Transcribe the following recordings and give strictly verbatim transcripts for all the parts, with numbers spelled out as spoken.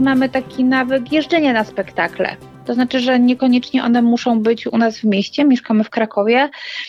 mamy taki nawyk jeżdżenia na spektakle. To znaczy, że niekoniecznie one muszą być u nas w mieście, mieszkamy w Krakowie,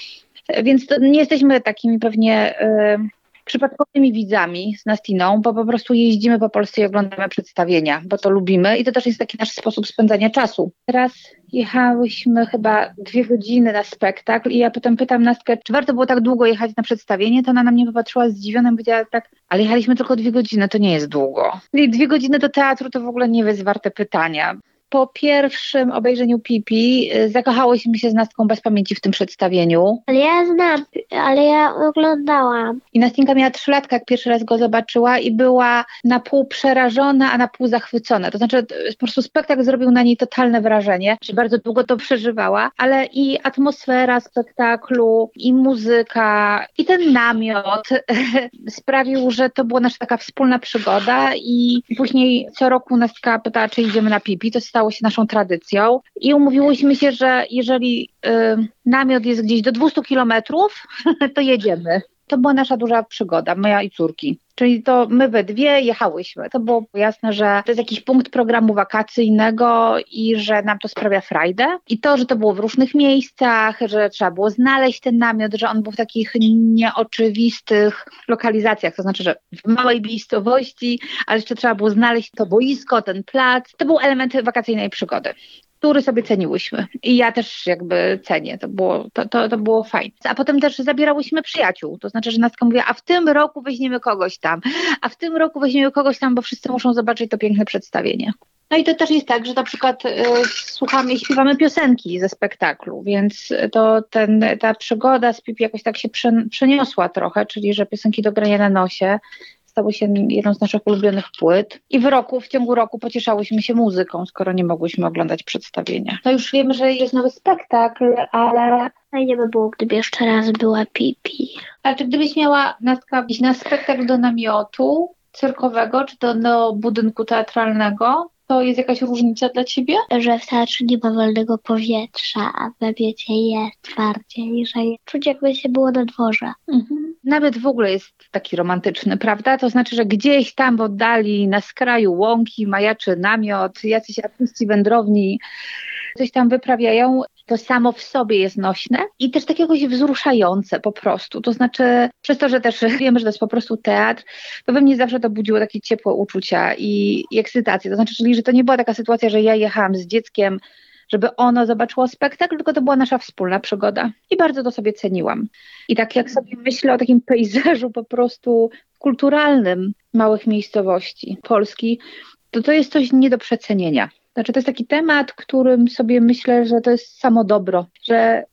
więc to nie jesteśmy takimi pewnie y, przypadkowymi widzami z Nastiną, bo po prostu jeździmy po Polsce i oglądamy przedstawienia, bo to lubimy i to też jest taki nasz sposób spędzania czasu. Teraz jechałyśmy chyba dwie godziny na spektakl i ja potem pytam Nastkę, czy warto było tak długo jechać na przedstawienie, to ona na mnie popatrzyła zdziwiona i powiedziała tak, ale jechaliśmy tylko dwie godziny, to nie jest długo. I dwie godziny do teatru to w ogóle nie jest warte pytania. Po pierwszym obejrzeniu Pipi zakochałyśmy się z Nastką bez pamięci w tym przedstawieniu. Ale ja znam, ale ja oglądałam. I Nastinka miała trzylatka, jak pierwszy raz go zobaczyła i była na pół przerażona, a na pół zachwycona. To znaczy po prostu spektakl zrobił na niej totalne wrażenie, że bardzo długo to przeżywała, ale i atmosfera spektaklu, i muzyka, i ten namiot sprawił, że to była nasza taka wspólna przygoda i później co roku Nastka pytała, czy idziemy na Pipi. To stało się naszą tradycją i umówiłyśmy się, że jeżeli y, namiot jest gdzieś do dwieście kilometrów, to jedziemy. To była nasza duża przygoda, moja i córki. Czyli to my we dwie jechałyśmy. To było jasne, że to jest jakiś punkt programu wakacyjnego i że nam to sprawia frajdę. I to, że to było w różnych miejscach, że trzeba było znaleźć ten namiot, że on był w takich nieoczywistych lokalizacjach. To znaczy, że w małej miejscowości, ale jeszcze trzeba było znaleźć to boisko, ten plac. To był element wakacyjnej przygody, który sobie ceniłyśmy. I ja też jakby cenię. To było, to, to, to było fajne. A potem też zabierałyśmy przyjaciół. To znaczy, że Nastka mówiła, a w tym roku weźmiemy kogoś tam, a w tym roku weźmiemy kogoś tam, bo wszyscy muszą zobaczyć to piękne przedstawienie. No i to też jest tak, że na przykład y, słuchamy i śpiewamy piosenki ze spektaklu, więc to ten, ta przygoda z Pipi jakoś tak się prze, przeniosła trochę, czyli że piosenki do grania na nosie stały się jedną z naszych ulubionych płyt. I w roku, w ciągu roku pocieszałyśmy się muzyką, skoro nie mogłyśmy oglądać przedstawienia. No już wiemy, że jest nowy spektakl, ale Fajnie by było, gdyby jeszcze raz była Pipi. Ale czy gdybyś miała, Nastka, iść na spektakl do namiotu cyrkowego, czy do, do budynku teatralnego, to jest jakaś różnica dla ciebie? Że w teatrze nie ma wolnego powietrza, a w namiocie jest bardziej, że czuć jakby się było na dworze. Mhm. Nawet w ogóle jest taki romantyczny, prawda? To znaczy, że gdzieś tam w oddali, na skraju łąki majaczy namiot, jacyś artyści wędrowni coś tam wyprawiają. To samo w sobie jest nośne i też tak jakoś wzruszające po prostu. To znaczy, przez to, że też wiemy, że to jest po prostu teatr, to we mnie zawsze to budziło takie ciepłe uczucia i, i ekscytację. To znaczy, czyli, że to nie była taka sytuacja, że ja jechałam z dzieckiem, żeby ono zobaczyło spektakl, tylko to była nasza wspólna przygoda. I bardzo to sobie ceniłam. I tak jak sobie myślę o takim pejzażu po prostu kulturalnym małych miejscowości Polski, to to jest coś nie do przecenienia. Znaczy to jest taki temat, którym sobie myślę, że to jest samo dobro, że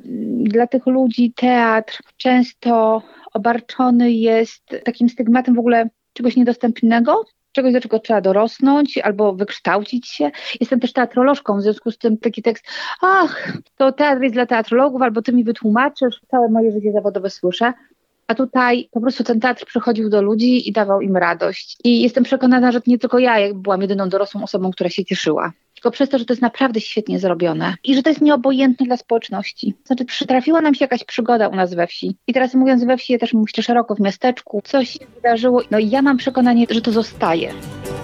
dla tych ludzi teatr często obarczony jest takim stygmatem w ogóle czegoś niedostępnego, czegoś, do czego trzeba dorosnąć albo wykształcić się. Jestem też teatrolożką, w związku z tym taki tekst, ach, to teatr jest dla teatrologów, albo ty mi wytłumaczysz, całe moje życie zawodowe słyszę. A tutaj po prostu ten teatr przychodził do ludzi i dawał im radość. I jestem przekonana, że nie tylko ja byłam jedyną dorosłą osobą, która się cieszyła. Tylko przez to, że to jest naprawdę świetnie zrobione i że to jest nieobojętne dla społeczności. Znaczy przytrafiła nam się jakaś przygoda u nas we wsi. I teraz mówiąc we wsi, ja też myślę szeroko w miasteczku. Coś się wydarzyło. No i ja mam przekonanie, że to zostaje.